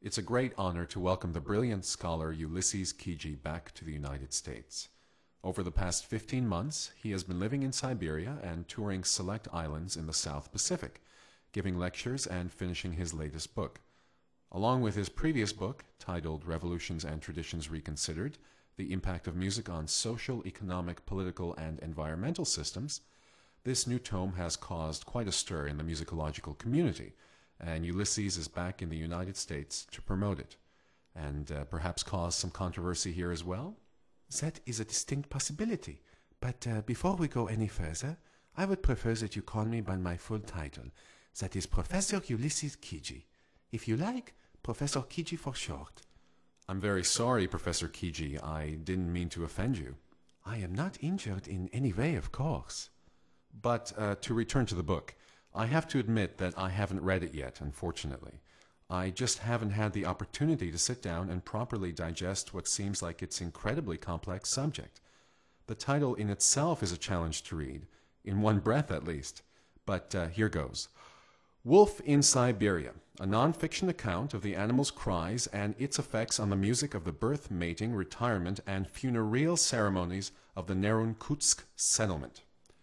It's a great honor to welcome the brilliant scholar Ulysses Kiji back to the United States. Over the past 15 months, he has been living in Siberia and touring select islands in the South Pacific, giving lectures and finishing his latest book. Along with his previous book, titled Revolutions and Traditions Reconsidered, The Impact of Music on Social, Economic, Political, and Environmental Systems, this new tome has caused quite a stir in the musicological community, and Ulysses is back in the United States to promote it, and perhaps cause some controversy here as well? That is a distinct possibility, but before we go any further, I would prefer that you call me by my full title. That is Professor Ulysses Kiji. If you like, Professor Kiji for short. I'm very sorry, Professor Kiji. I didn't mean to offend you. I am not injured in any way, of course. But to return to the book, I have to admit that I haven't read it yet, unfortunately. I just haven't had the opportunity to sit down and properly digest what seems like its incredibly complex subject. The title in itself is a challenge to read, in one breath at least. But here goes. Wolf in Siberia, a non-fiction account of the animal's cries and its effects on the music of the birth, mating, retirement, and funereal ceremonies of the Nerunchutsk settlement.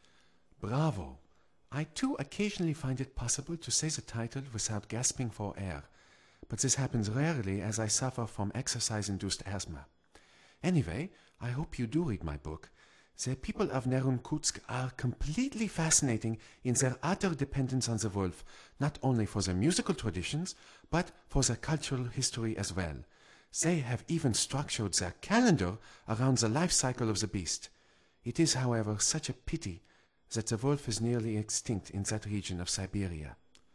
Bravo! I too occasionally find it possible to say the title without gasping for air, but this happens rarely as I suffer from exercise-induced asthma. Anyway, I hope you do read my book. The people of Nerunchutsk are completely fascinating in their utter dependence on the wolf, not only for their musical traditions, but for their cultural history as well. They have even structured their calendar around the life cycle of the beast. It is, however, such a pity that the wolf is nearly extinct in that region of Siberia.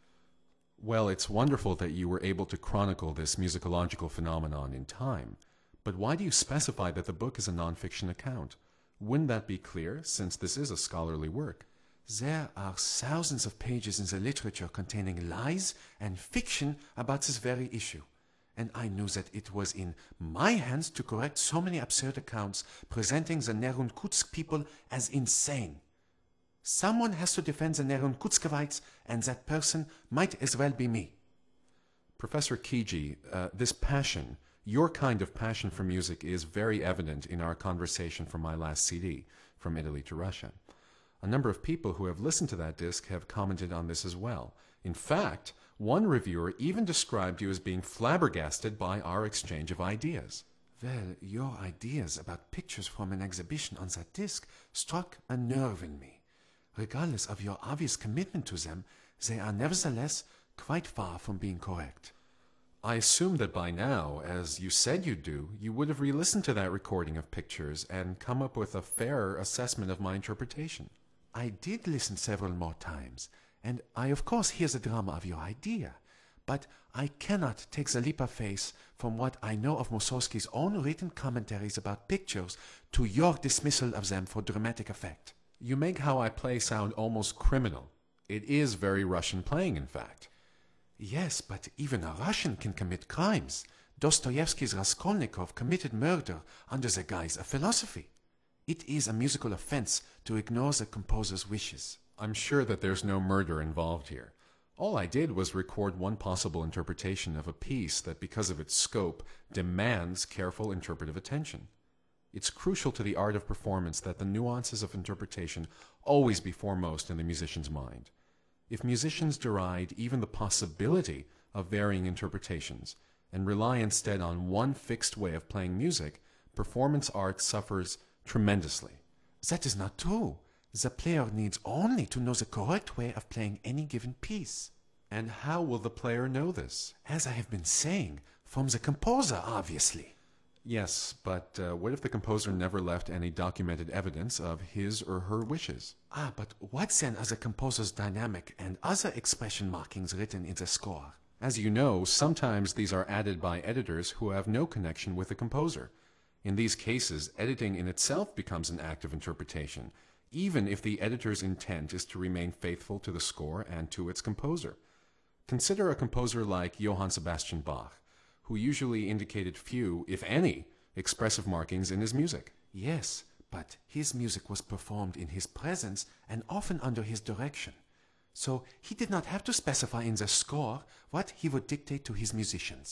Well, it's wonderful that you were able to chronicle this musicological phenomenon in time, but why do you specify that the book is a non-fiction account? Wouldn't that be clear, since this is a scholarly work? There are thousands of pages in the literature containing lies and fiction about this very issue, and I knew that it was in my hands to correct so many absurd accounts presenting the Nerunchutsk people as insane. Someone has to defend the Nerunchutskovites, and that person might as well be me. Professor Kiji, this passion, your kind of passion for music, is very evident in our conversation from my last CD, From Italy to Russia. A number of people who have listened to that disc have commented on this as well. In fact, one reviewer even described you as being flabbergasted by our exchange of ideas. Well, your ideas about pictures from an exhibition on that disc struck a nerve in me. Regardless of your obvious commitment to them, they are nevertheless quite far from being correct. I assume that by now, as you said you'd do, you would have re-listened to that recording of pictures and come up with a fairer assessment of my interpretation. I did listen several more times, and I of course hear the drama of your idea, but I cannot take the leap of faith from what I know of Mussorgsky's own written commentaries about pictures to your dismissal of them for dramatic effect. You make how I play sound almost criminal. It is very Russian playing, in fact. Yes, but even a Russian can commit crimes. Dostoevsky's Raskolnikov committed murder under the guise of philosophy. It is a musical offense to ignore the composer's wishes. I'm sure that there's no murder involved here. All I did was record one possible interpretation of a piece that, because of its scope, demands careful interpretive attention. It's crucial to the art of performance that the nuances of interpretation always be foremost in the musician's mind. If musicians deride even the possibility of varying interpretations and rely instead on one fixed way of playing music, performance art suffers tremendously. That is not true. The player needs only to know the correct way of playing any given piece. And how will the player know this? As I have been saying, from the composer, obviously. Yes, but what if the composer never left any documented evidence of his or her wishes? But what then are the composer's dynamic and other expression markings written in the score? As you know, sometimes these are added by editors who have no connection with the composer. In these cases, editing in itself becomes an act of interpretation, even if the editor's intent is to remain faithful to the score and to its composer. Consider a composer like Johann Sebastian Bach, who usually indicated few, if any, expressive markings in his music. Yes, but his music was performed in his presence and often under his direction. So he did not have to specify in the score what he would dictate to his musicians.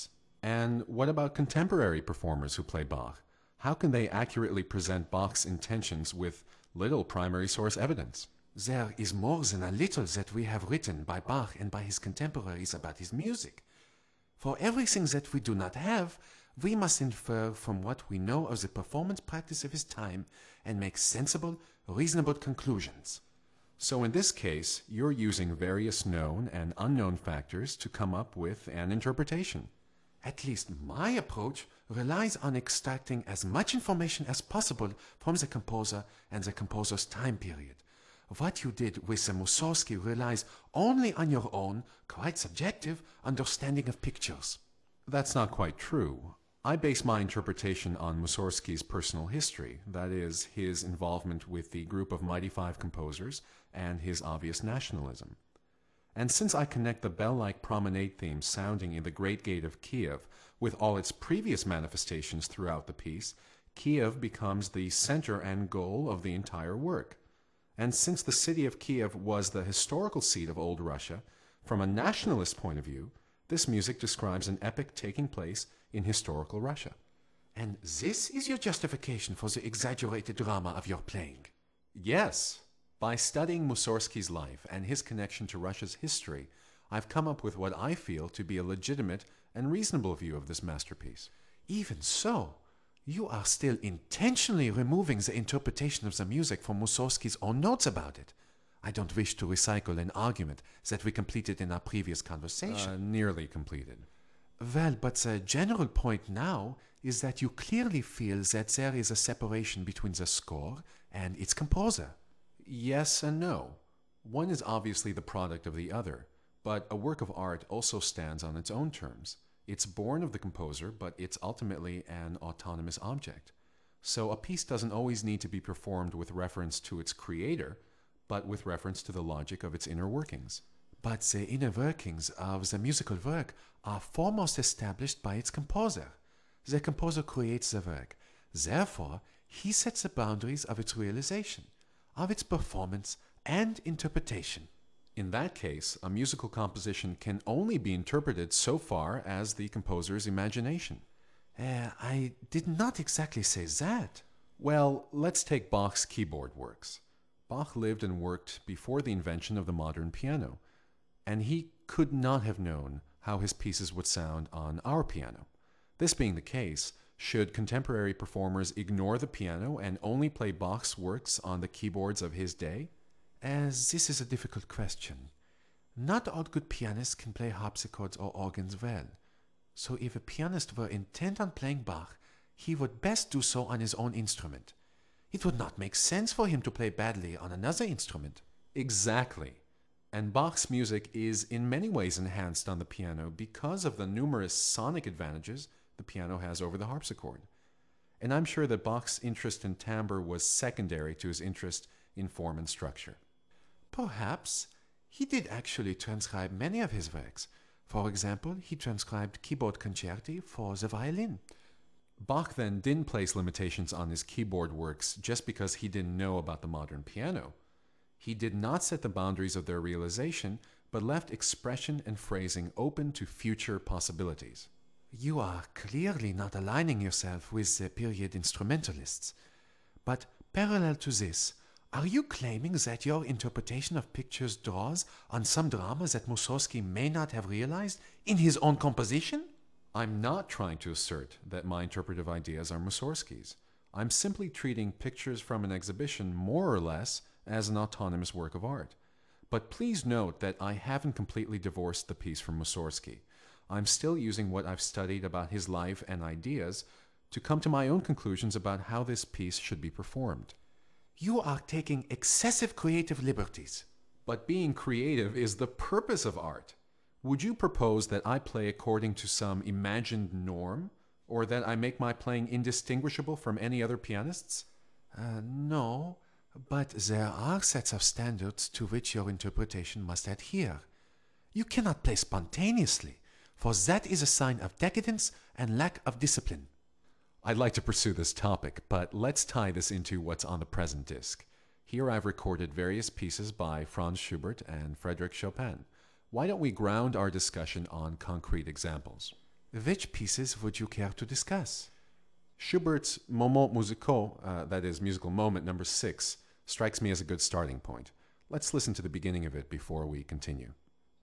And what about contemporary performers who play Bach? How can they accurately present Bach's intentions with little primary source evidence? There is more than a little that we have written by Bach and by his contemporaries about his music. For everything that we do not have, we must infer from what we know of the performance practice of his time and make sensible, reasonable conclusions. So in this case, you're using various known and unknown factors to come up with an interpretation. At least my approach relies on extracting as much information as possible from the composer and the composer's time period. What you did with the Mussorgsky relies only on your own, quite subjective, understanding of pictures. That's not quite true. I base my interpretation on Mussorgsky's personal history, that is, his involvement with the group of Mighty Five composers and his obvious nationalism. And since I connect the bell-like promenade theme sounding in the Great Gate of Kiev with all its previous manifestations throughout the piece, Kiev becomes the center and goal of the entire work. And since the city of Kiev was the historical seat of Old Russia, from a nationalist point of view, this music describes an epic taking place in historical Russia. And this is your justification for the exaggerated drama of your playing? Yes. By studying Mussorgsky's life and his connection to Russia's history, I've come up with what I feel to be a legitimate and reasonable view of this masterpiece. Even so, you are still intentionally removing the interpretation of the music from Mussorgsky's own notes about it. I don't wish to recycle an argument that we completed in our previous conversation. Nearly completed. Well, but the general point now is that you clearly feel that there is a separation between the score and its composer. Yes and no. One is obviously the product of the other, but a work of art also stands on its own terms. It's born of the composer, but it's ultimately an autonomous object. So a piece doesn't always need to be performed with reference to its creator, but with reference to the logic of its inner workings. But the inner workings of the musical work are foremost established by its composer. The composer creates the work. Therefore, he sets the boundaries of its realization, of its performance and interpretation. In that case, a musical composition can only be interpreted so far as the composer's imagination. I did not exactly say that. Well, let's take Bach's keyboard works. Bach lived and worked before the invention of the modern piano, and he could not have known how his pieces would sound on our piano. This being the case, should contemporary performers ignore the piano and only play Bach's works on the keyboards of his day? This is a difficult question. Not all good pianists can play harpsichords or organs well. So if a pianist were intent on playing Bach, he would best do so on his own instrument. It would not make sense for him to play badly on another instrument. Exactly. And Bach's music is in many ways enhanced on the piano because of the numerous sonic advantages the piano has over the harpsichord. And I'm sure that Bach's interest in timbre was secondary to his interest in form and structure. Perhaps. He did actually transcribe many of his works. For example, he transcribed keyboard concerti for the violin. Bach then didn't place limitations on his keyboard works just because he didn't know about the modern piano. He did not set the boundaries of their realization, but left expression and phrasing open to future possibilities. You are clearly not aligning yourself with the period instrumentalists. But parallel to this, are you claiming that your interpretation of pictures draws on some drama that Mussorgsky may not have realized in his own composition? I'm not trying to assert that my interpretive ideas are Mussorgsky's. I'm simply treating pictures from an exhibition more or less as an autonomous work of art. But please note that I haven't completely divorced the piece from Mussorgsky. I'm still using what I've studied about his life and ideas to come to my own conclusions about how this piece should be performed. You are taking excessive creative liberties. But being creative is the purpose of art. Would you propose that I play according to some imagined norm, or that I make my playing indistinguishable from any other pianists? No, but there are sets of standards to which your interpretation must adhere. You cannot play spontaneously, for that is a sign of decadence and lack of discipline. I'd like to pursue this topic, but let's tie this into what's on the present disc. Here I've recorded various pieces by Franz Schubert and Frédéric Chopin. Why don't we ground our discussion on concrete examples? Which pieces would you care to discuss? Schubert's Moment Musical, that is, musical moment number 6, strikes me as a good starting point. Let's listen to the beginning of it before we continue.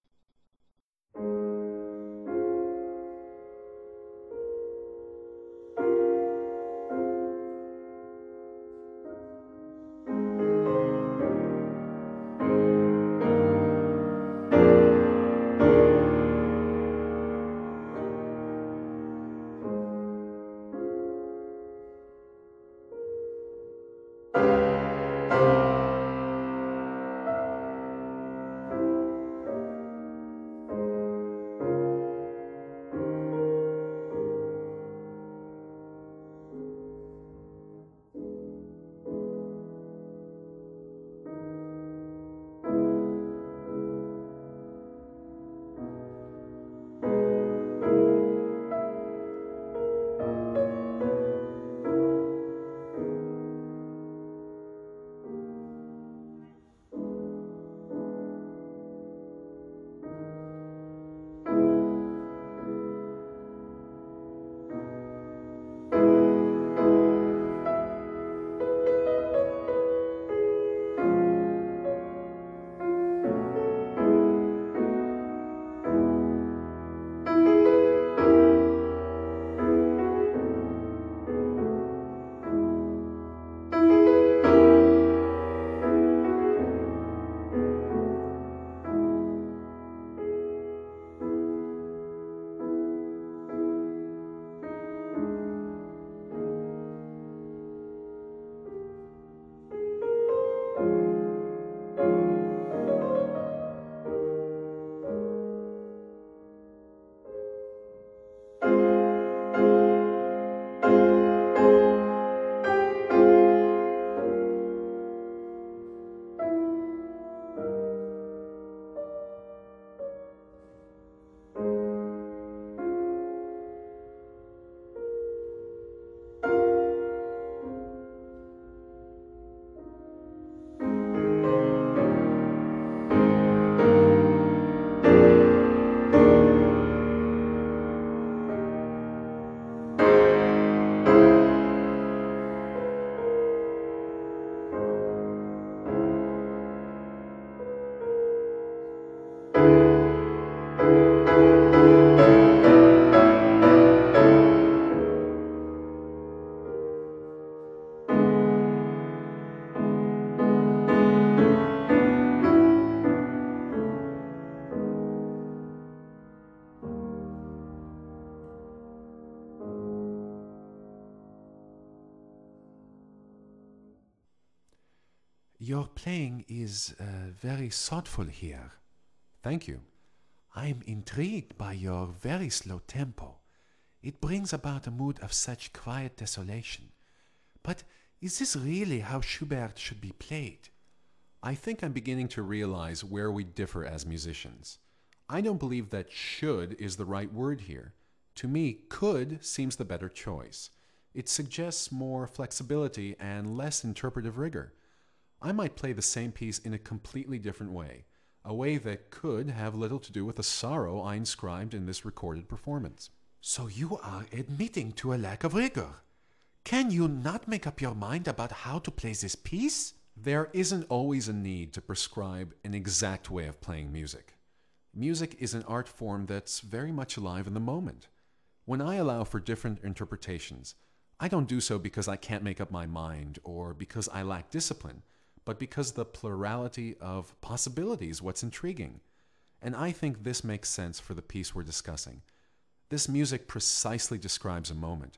Your playing is very thoughtful here. Thank you. I'm intrigued by your very slow tempo. It brings about a mood of such quiet desolation. But is this really how Schubert should be played? I think I'm beginning to realize where we differ as musicians. I don't believe that should is the right word here. To me, could seems the better choice. It suggests more flexibility and less interpretive rigor. I might play the same piece in a completely different way, a way that could have little to do with the sorrow I inscribed in this recorded performance. So you are admitting to a lack of rigor. Can you not make up your mind about how to play this piece? There isn't always a need to prescribe an exact way of playing music. Music is an art form that's very much alive in the moment. When I allow for different interpretations, I don't do so because I can't make up my mind or because I lack discipline, but because the plurality of possibilities is what's intriguing. And I think this makes sense for the piece we're discussing. This music precisely describes a moment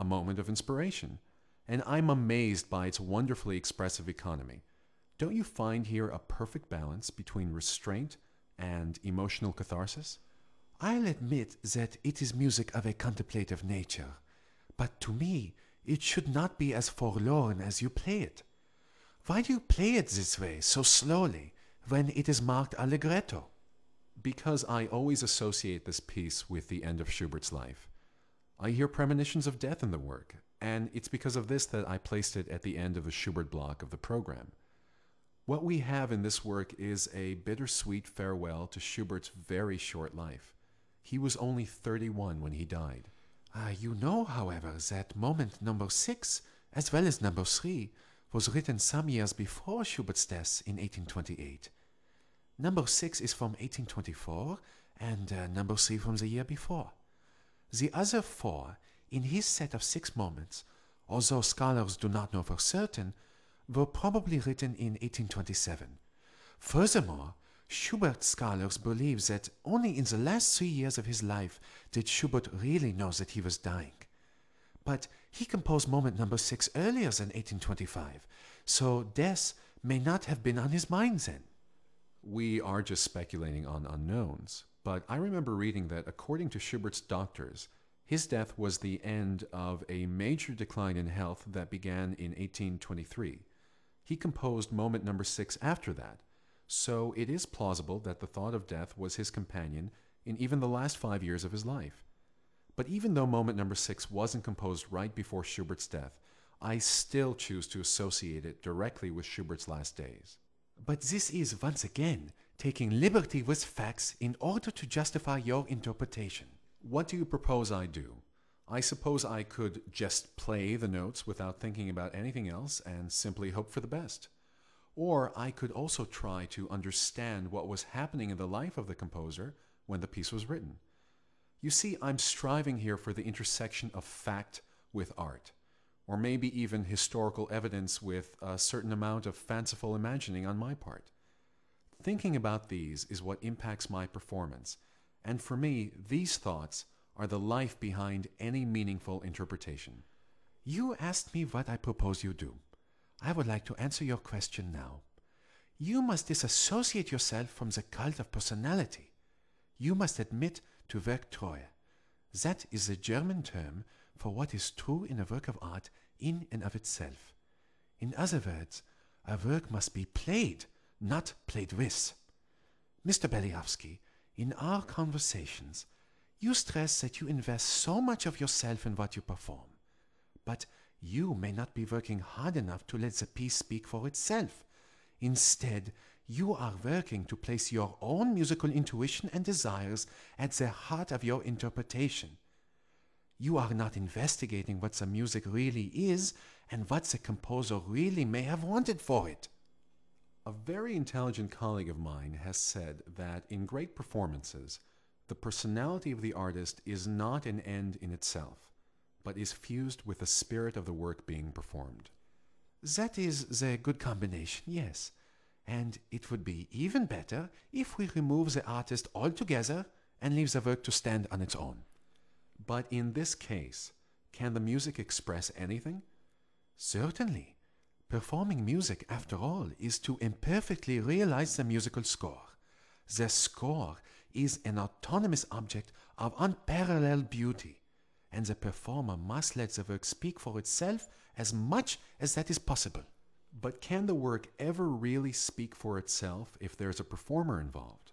of inspiration, and I'm amazed by its wonderfully expressive economy. Don't you find here a perfect balance between restraint and emotional catharsis? I'll admit that it is music of a contemplative nature, but to me it should not be as forlorn as you play it. Why do you play it this way, so slowly, when it is marked allegretto? Because I always associate this piece with the end of Schubert's life. I hear premonitions of death in the work, and it's because of this that I placed it at the end of the Schubert block of the program. What we have in this work is a bittersweet farewell to Schubert's very short life. He was only 31 when he died. You know, however, that moment number 6, as well as number 3, was written some years before Schubert's death in 1828. Number 6 is from 1824 and number 3 from the year before. The other 4, in his set of 6 moments, although scholars do not know for certain, were probably written in 1827. Furthermore, Schubert scholars believe that only in the last 3 years of his life did Schubert really know that he was dying. But he composed moment number 6 earlier than 1825, so death may not have been on his mind then. We are just speculating on unknowns, but I remember reading that according to Schubert's doctors, his death was the end of a major decline in health that began in 1823. He composed moment number 6 after that, so it is plausible that the thought of death was his companion in even the last 5 years of his life. But even though moment number 6 wasn't composed right before Schubert's death, I still choose to associate it directly with Schubert's last days. But this is, once again, taking liberty with facts in order to justify your interpretation. What do you propose I do? I suppose I could just play the notes without thinking about anything else and simply hope for the best. Or I could also try to understand what was happening in the life of the composer when the piece was written. You see, I'm striving here for the intersection of fact with art, or maybe even historical evidence with a certain amount of fanciful imagining on my part. Thinking about these is what impacts my performance, and for me, these thoughts are the life behind any meaningful interpretation. You asked me what I propose you do. I would like to answer your question now. You must disassociate yourself from the cult of personality. You must admit to Werktreue. That is the German term for what is true in a work of art in and of itself. In other words, a work must be played, not played with. Mr. Beliavsky, in our conversations, you stress that you invest so much of yourself in what you perform. But you may not be working hard enough to let the piece speak for itself. Instead, you are working to place your own musical intuition and desires at the heart of your interpretation. You are not investigating what the music really is and what the composer really may have wanted for it. A very intelligent colleague of mine has said that in great performances, the personality of the artist is not an end in itself, but is fused with the spirit of the work being performed. That is the good combination, yes. And it would be even better if we remove the artist altogether and leave the work to stand on its own. But in this case, can the music express anything? Certainly. Performing music, after all, is to imperfectly realize the musical score. The score is an autonomous object of unparalleled beauty, and the performer must let the work speak for itself as much as that is possible. But can the work ever really speak for itself if there's a performer involved?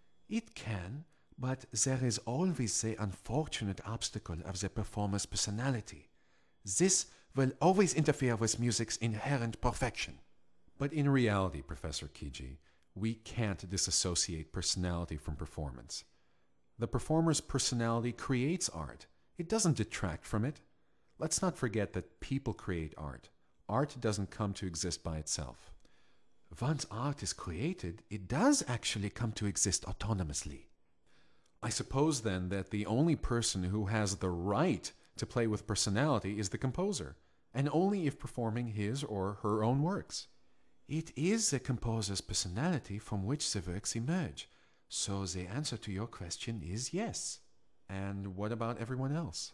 It can, but there is always the unfortunate obstacle of the performer's personality. This will always interfere with music's inherent perfection. But in reality, Professor Kiji, we can't disassociate personality from performance. The performer's personality creates art. It doesn't detract from it. Let's not forget that people create art. Art doesn't come to exist by itself. Once art is created, it does actually come to exist autonomously. I suppose then that the only person who has the right to play with personality is the composer, and only if performing his or her own works. It is the composer's personality from which the works emerge, so the answer to your question is yes. And what about everyone else?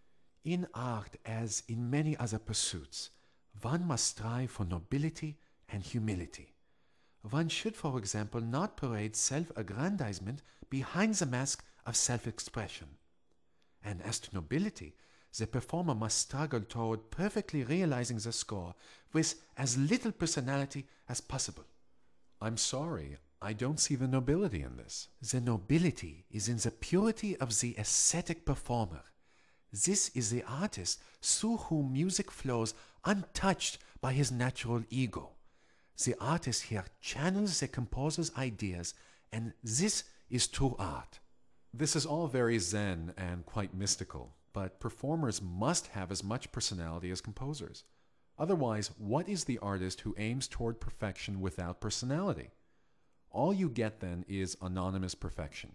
In art, as in many other pursuits, one must strive for nobility and humility. One should, for example, not parade self-aggrandizement behind the mask of self-expression. And as to nobility, the performer must struggle toward perfectly realizing the score with as little personality as possible. I'm sorry, I don't see the nobility in this. The nobility is in the purity of the aesthetic performer. This is the artist through whom music flows untouched by his natural ego. The artist here channels the composer's ideas, and this is true art. This is all very zen and quite mystical, but performers must have as much personality as composers. Otherwise, what is the artist who aims toward perfection without personality? All you get then is anonymous perfection.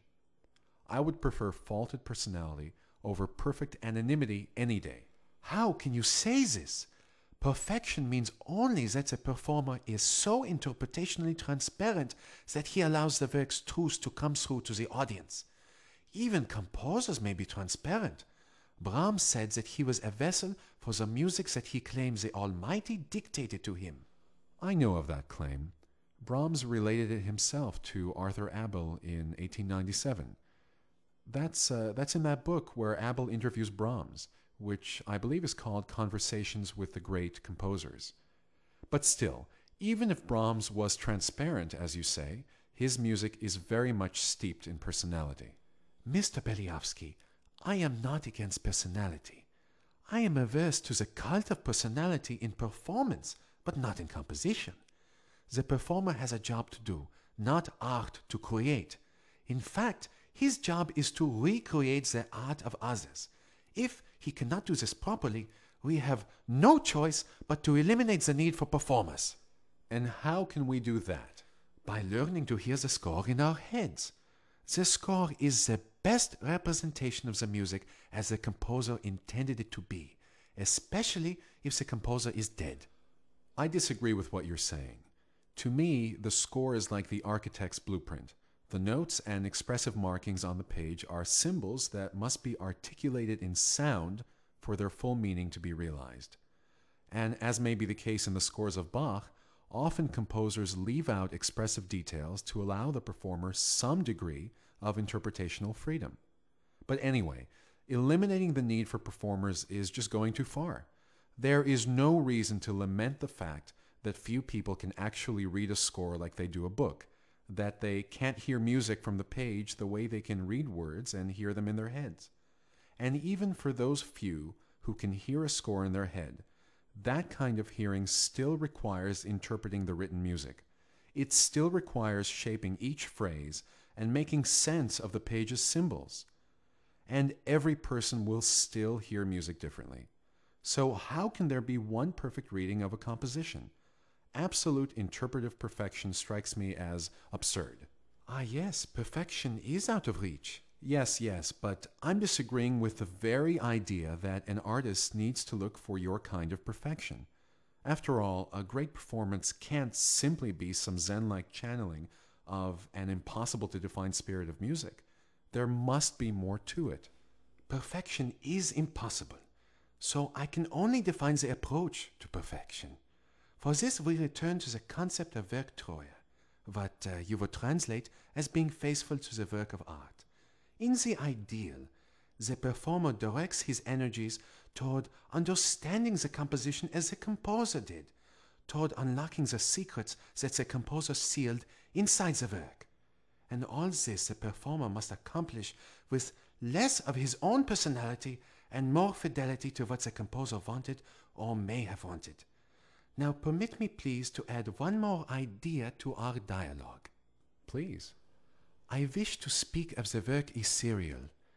I would prefer faulted personality over perfect anonymity any day. How can you say this? Perfection means only that the performer is so interpretationally transparent that he allows the work's truth to come through to the audience. Even composers may be transparent. Brahms said that he was a vessel for the music that he claims the Almighty dictated to him. I know of that claim. Brahms related it himself to Arthur Abel in 1897. That's in that book where Abel interviews Brahms, which I believe is called Conversations with the Great Composers. But still, even if Brahms was transparent, as you say, his music is very much steeped in personality. Mr. Beliavsky, I am not against personality. I am averse to the cult of personality in performance, but not in composition. The performer has a job to do, not art to create. In fact, his job is to recreate the art of others. If he cannot do this properly, we have no choice but to eliminate the need for performers. And how can we do that? By learning to hear the score in our heads. The score is the best representation of the music as the composer intended it to be, especially if the composer is dead. I disagree with what you're saying. To me, the score is like the architect's blueprint. The notes and expressive markings on the page are symbols that must be articulated in sound for their full meaning to be realized. And as may be the case in the scores of Bach, often composers leave out expressive details to allow the performer some degree of interpretational freedom. But anyway, eliminating the need for performers is just going too far. There is no reason to lament the fact that few people can actually read a score like they do a book, that they can't hear music from the page the way they can read words and hear them in their heads. And even for those few who can hear a score in their head, that kind of hearing still requires interpreting the written music. It still requires shaping each phrase and making sense of the page's symbols. And every person will still hear music differently. So how can there be one perfect reading of a composition? Absolute interpretive perfection strikes me as absurd. Ah, yes, perfection is out of reach. Yes, but I'm disagreeing with the very idea that an artist needs to look for your kind of perfection. After all, a great performance can't simply be some Zen-like channeling of an impossible-to-define spirit of music. There must be more to it. Perfection is impossible, so I can only define the approach to perfection. For this, we return to the concept of Werktreue, what you would translate as being faithful to the work of art. In the ideal, the performer directs his energies toward understanding the composition as the composer did, toward unlocking the secrets that the composer sealed inside the work. And all this the performer must accomplish with less of his own personality and more fidelity to what the composer wanted or may have wanted. Now permit me please to add one more idea to our dialogue. Please. I wish to speak of the work ethereal.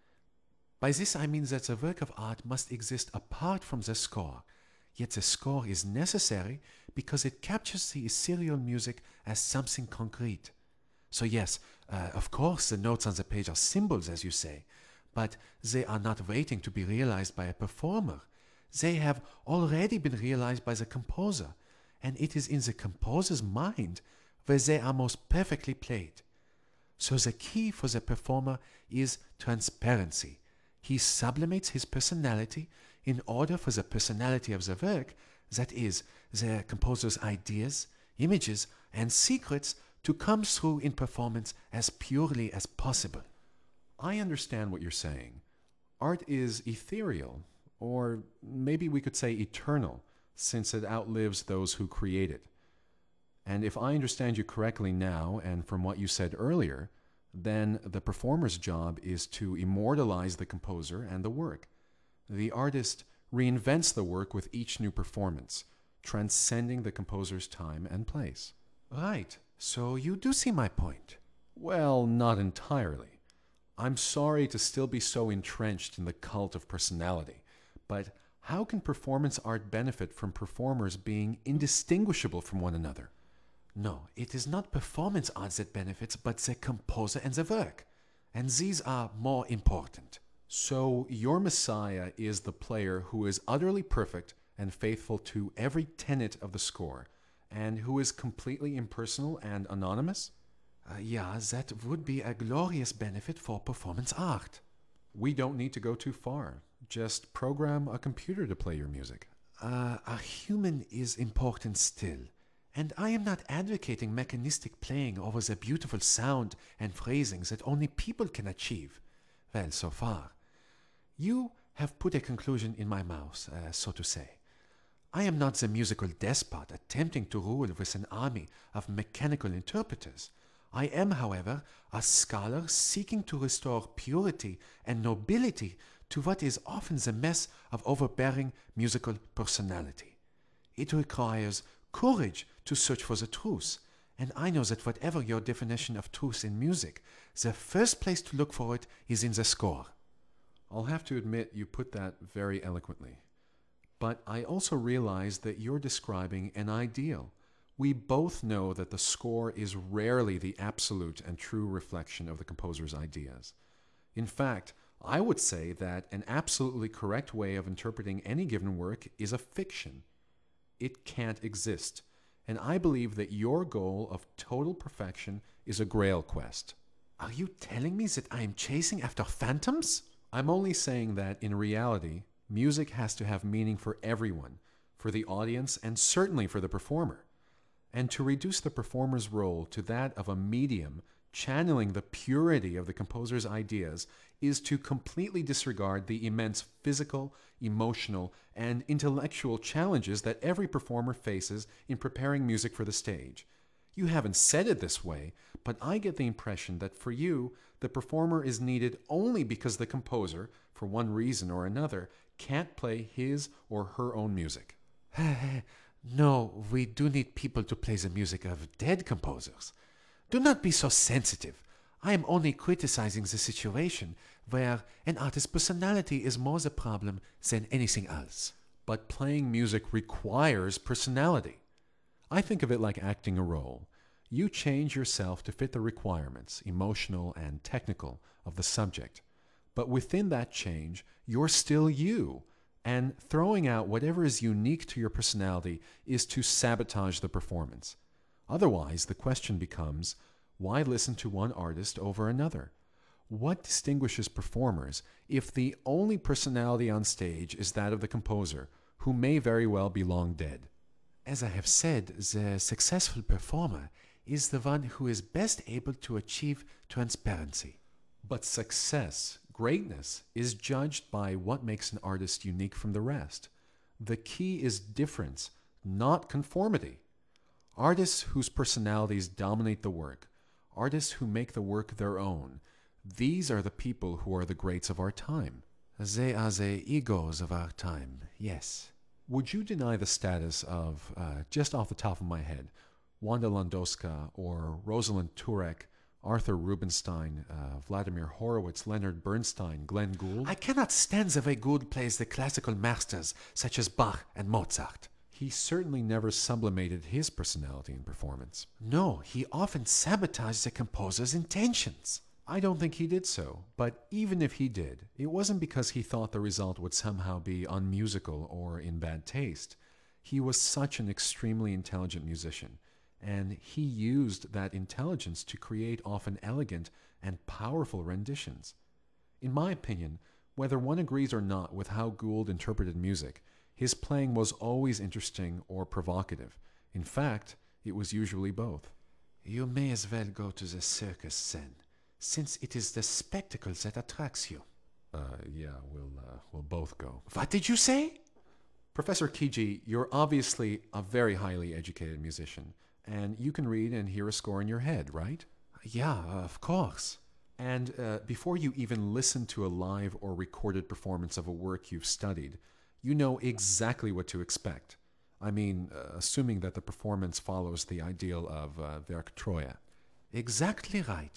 By this I mean that the work of art must exist apart from the score, yet the score is necessary because it captures the ethereal music as something concrete. So yes, of course the notes on the page are symbols, as you say, but they are not waiting to be realized by a performer. They have already been realized by the composer, and it is in the composer's mind where they are most perfectly played. So the key for the performer is transparency. He sublimates his personality in order for the personality of the work, that is, the composer's ideas, images, and secrets, to come through in performance as purely as possible. I understand what you're saying. Art is ethereal, or maybe we could say eternal, since it outlives those who create it. And if I understand you correctly now, and from what you said earlier, then the performer's job is to immortalize the composer and the work. The artist reinvents the work with each new performance, transcending the composer's time and place. Right, so you do see my point. Well, not entirely. I'm sorry to still be so entrenched in the cult of personality, but how can performance art benefit from performers being indistinguishable from one another? No, it is not performance art that benefits, but the composer and the work. And these are more important. So your Messiah is the player who is utterly perfect and faithful to every tenet of the score, and who is completely impersonal and anonymous? Yeah, that would be a glorious benefit for performance art. We don't need to go too far. Just program a computer to play your music. A human is important still. And I am not advocating mechanistic playing over the beautiful sound and phrasing that only people can achieve. Well, so far. You have put a conclusion in my mouth, so to say. I am not the musical despot attempting to rule with an army of mechanical interpreters. I am, however, a scholar seeking to restore purity and nobility to what is often the mess of overbearing musical personality. It requires courage to search for the truth, and I know that whatever your definition of truth in music, the first place to look for it is in the score. I'll have to admit you put that very eloquently. But I also realize that you're describing an ideal. We both know that the score is rarely the absolute and true reflection of the composer's ideas. In fact, I would say that an absolutely correct way of interpreting any given work is a fiction. It can't exist, and I believe that your goal of total perfection is a grail quest. Are you telling me that I am chasing after phantoms? I'm only saying that in reality, music has to have meaning for everyone, for the audience, and certainly for the performer. And to reduce the performer's role to that of a medium channeling the purity of the composer's ideas is to completely disregard the immense physical, emotional, and intellectual challenges that every performer faces in preparing music for the stage. You haven't said it this way, but I get the impression that for you, the performer is needed only because the composer, for one reason or another, can't play his or her own music. No, we do need people to play the music of dead composers. Do not be so sensitive. I am only criticizing the situation where an artist's personality is more the problem than anything else. But playing music requires personality. I think of it like acting a role. You change yourself to fit the requirements, emotional and technical, of the subject. But within that change, you're still you. And throwing out whatever is unique to your personality is to sabotage the performance. Otherwise, the question becomes, why listen to one artist over another? What distinguishes performers if the only personality on stage is that of the composer, who may very well be long dead? As I have said, the successful performer is the one who is best able to achieve transparency. But success, greatness, is judged by what makes an artist unique from the rest. The key is difference, not conformity. Artists whose personalities dominate the work, artists who make the work their own, these are the people who are the greats of our time. They are the egos of our time, yes. Would you deny the status of, just off the top of my head, Wanda Landowska or Rosalind Turek, Arthur Rubinstein, Vladimir Horowitz, Leonard Bernstein, Glenn Gould? I cannot stand the way Gould plays the classical masters such as Bach and Mozart. He certainly never sublimated his personality in performance. No, he often sabotaged the composer's intentions. I don't think he did so, but even if he did, it wasn't because he thought the result would somehow be unmusical or in bad taste. He was such an extremely intelligent musician, and he used that intelligence to create often elegant and powerful renditions. In my opinion, whether one agrees or not with how Gould interpreted music, his playing was always interesting or provocative. In fact, it was usually both. You may as well go to the circus then, since it is the spectacle that attracts you. Yeah, we'll both go. What did you say? Professor Kiji, you're obviously a very highly educated musician, and you can read and hear a score in your head, right? Yeah, of course. And before you even listen to a live or recorded performance of a work you've studied, you know exactly what to expect. I mean, assuming that the performance follows the ideal of Werk Troje. Exactly right.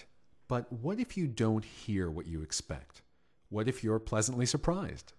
But what if you don't hear what you expect? What if you're pleasantly surprised?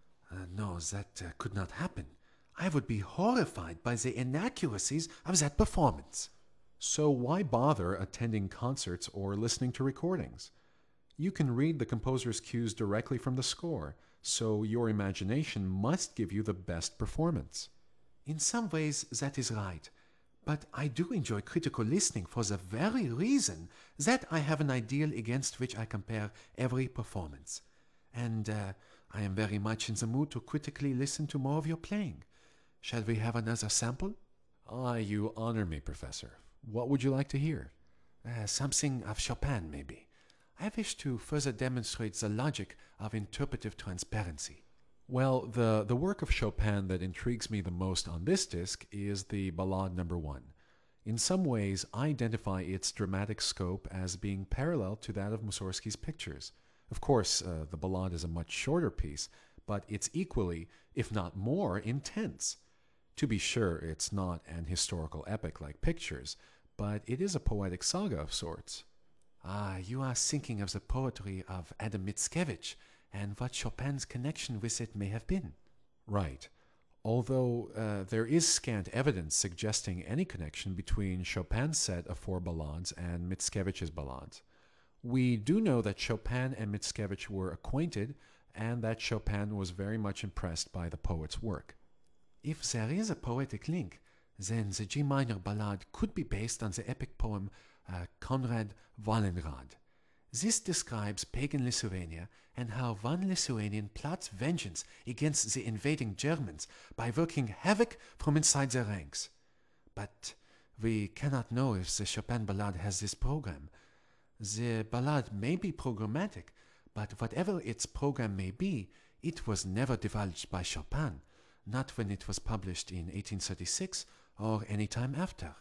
No, that could not happen. I would be horrified by the inaccuracies of that performance. So why bother attending concerts or listening to recordings? You can read the composer's cues directly from the score, so your imagination must give you the best performance. In some ways, that is right. But I do enjoy critical listening for the very reason that I have an ideal against which I compare every performance. And I am very much in the mood to critically listen to more of your playing. Shall we have another sample? Ah, you honor me, Professor. What would you like to hear? Something of Chopin, maybe. I wish to further demonstrate the logic of interpretive transparency. Well, the work of Chopin that intrigues me the most on this disc is the Ballade No. 1. In some ways, I identify its dramatic scope as being parallel to that of Mussorgsky's Pictures. Of course, the Ballade is a much shorter piece, but it's equally, if not more, intense. To be sure, it's not an historical epic like Pictures, but it is a poetic saga of sorts. Ah, you are thinking of the poetry of Adam Mickiewicz and what Chopin's connection with it may have been. Right. Although there is scant evidence suggesting any connection between Chopin's set of 4 ballades and Mickiewicz's ballades. We do know that Chopin and Mickiewicz were acquainted and that Chopin was very much impressed by the poet's work. If there is a poetic link, then the G minor ballade could be based on the epic poem Konrad Wallenrad. This describes pagan Lithuania and how one Lithuanian plots vengeance against the invading Germans by working havoc from inside their ranks. But we cannot know if the Chopin ballade has this program. The ballade may be programmatic, but whatever its program may be, it was never divulged by Chopin, not when it was published in 1836 or any time after.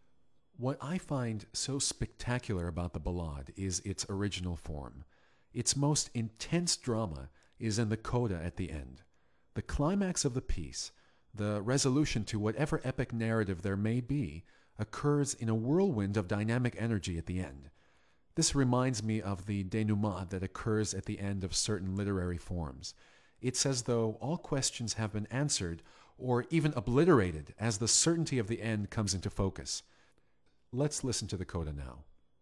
What I find so spectacular about the ballade is its original form. Its most intense drama is in the coda at the end. The climax of the piece, the resolution to whatever epic narrative there may be, occurs in a whirlwind of dynamic energy at the end. This reminds me of the denouement that occurs at the end of certain literary forms. It's as though all questions have been answered or even obliterated as the certainty of the end comes into focus. Let's listen to the coda now.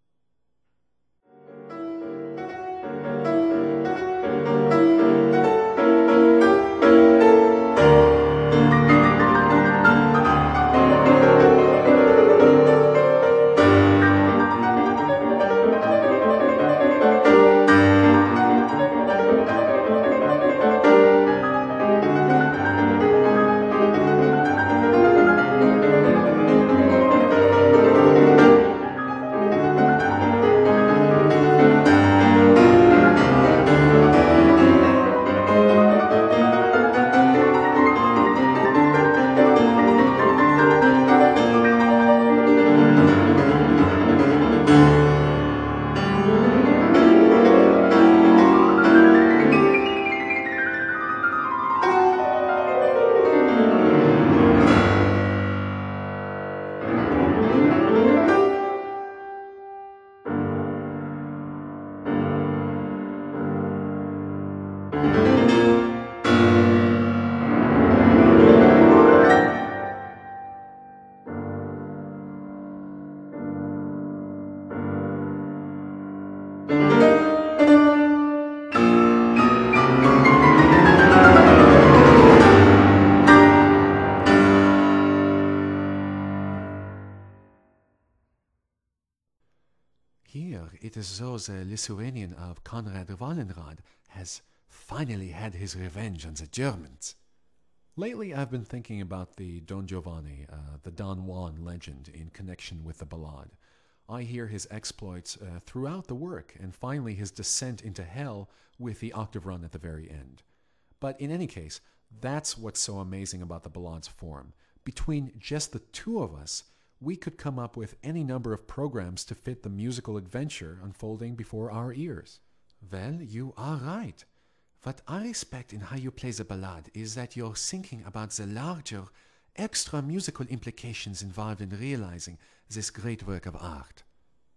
Here it is though the Lithuanian of Konrad Wallenrad has finally had his revenge on the Germans. Lately, I've been thinking about the Don Giovanni, the Don Juan legend in connection with the ballade. I hear his exploits throughout the work, and finally his descent into hell with the octave run at the very end. But in any case, that's what's so amazing about the ballade's form. Between just the two of us, we could come up with any number of programs to fit the musical adventure unfolding before our ears. Well, you are right. What I respect in how you play the ballade is that you're thinking about the larger, extra musical implications involved in realizing this great work of art.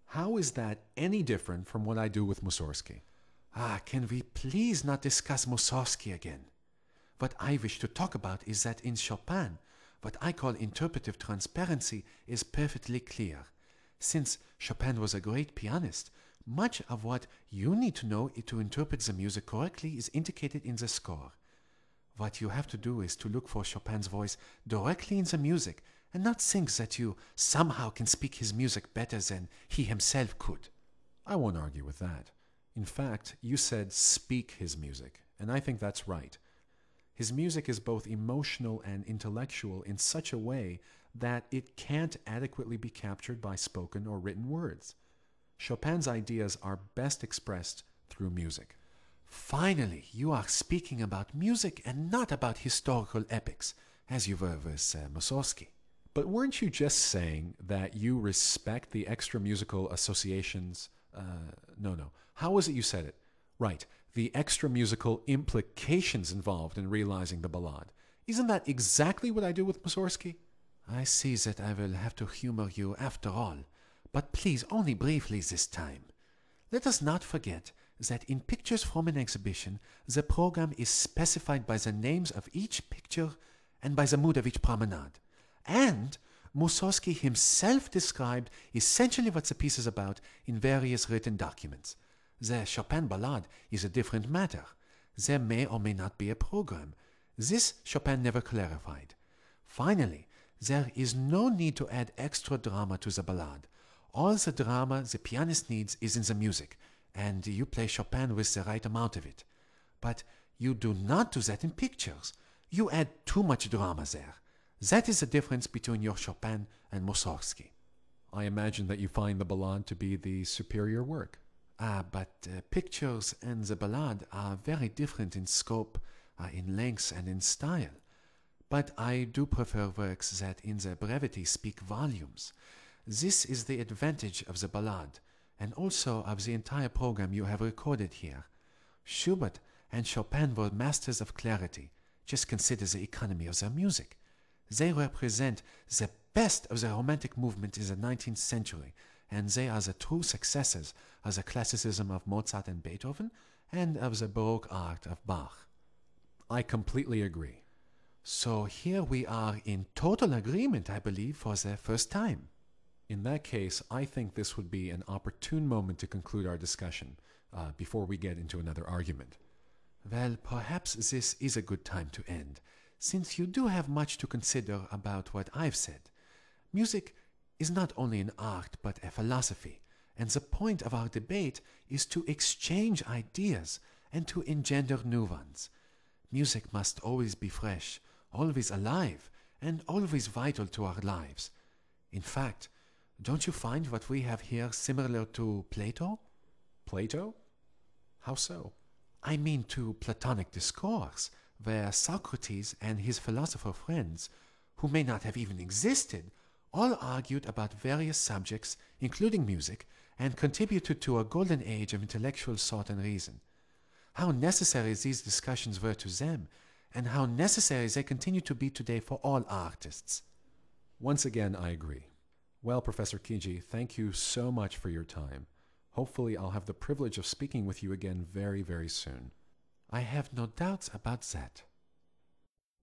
How is that any different from what I do with Mussorgsky? Can we please not discuss Mussorgsky again? What I wish to talk about is that in Chopin, what I call interpretive transparency is perfectly clear. Since Chopin was a great pianist, much of what you need to know to interpret the music correctly is indicated in the score. What you have to do is to look for Chopin's voice directly in the music and not think that you somehow can speak his music better than he himself could. I won't argue with that. In fact, you said speak his music, and I think that's right. His music is both emotional and intellectual in such a way that it can't adequately be captured by spoken or written words. Chopin's ideas are best expressed through music. Finally, you are speaking about music and not about historical epics, as you were with Mussorgsky. But weren't you just saying that you respect the extra musical associations? No. How was it you said it? Right, the extra musical implications involved in realizing the ballade. Isn't that exactly what I do with Mussorgsky? I see that I will have to humor you after all, but please only briefly this time. Let us not forget that in Pictures from an Exhibition, the program is specified by the names of each picture and by the mood of each promenade. And Mussorgsky himself described essentially what the piece is about in various written documents. The Chopin ballade is a different matter. There may or may not be a program. This Chopin never clarified. Finally, there is no need to add extra drama to the ballade. All the drama the pianist needs is in the music, and you play Chopin with the right amount of it. But you do not do that in pictures. You add too much drama there. That is the difference between your Chopin and Mussorgsky. I imagine that you find the ballade to be the superior work. But pictures and the ballade are very different in scope, in length, and in style. But I do prefer works that in their brevity speak volumes. This is the advantage of the ballade, and also of the entire program you have recorded here. Schubert and Chopin were masters of clarity. Just consider the economy of their music. They represent the best of the Romantic movement in the 19th century, and they are the true successors of the classicism of Mozart and Beethoven and of the Baroque art of Bach. I completely agree. So here we are in total agreement, I believe, for the first time. In that case, I think this would be an opportune moment to conclude our discussion before we get into another argument. Well, perhaps this is a good time to end, since you do have much to consider about what I've said. Music is not only an art but a philosophy, and the point of our debate is to exchange ideas and to engender new ones. Music must always be fresh, always alive, and always vital to our lives. In fact, don't you find what we have here similar to Plato? Plato? How so? I mean to Platonic discourse, where Socrates and his philosopher friends, who may not have even existed, all argued about various subjects, including music, and contributed to a golden age of intellectual thought and reason. How necessary these discussions were to them, and how necessary they continue to be today for all artists. Once again, I agree. Well, Professor Kiji, thank you so much for your time. Hopefully, I'll have the privilege of speaking with you again very, very soon. I have no doubts about that.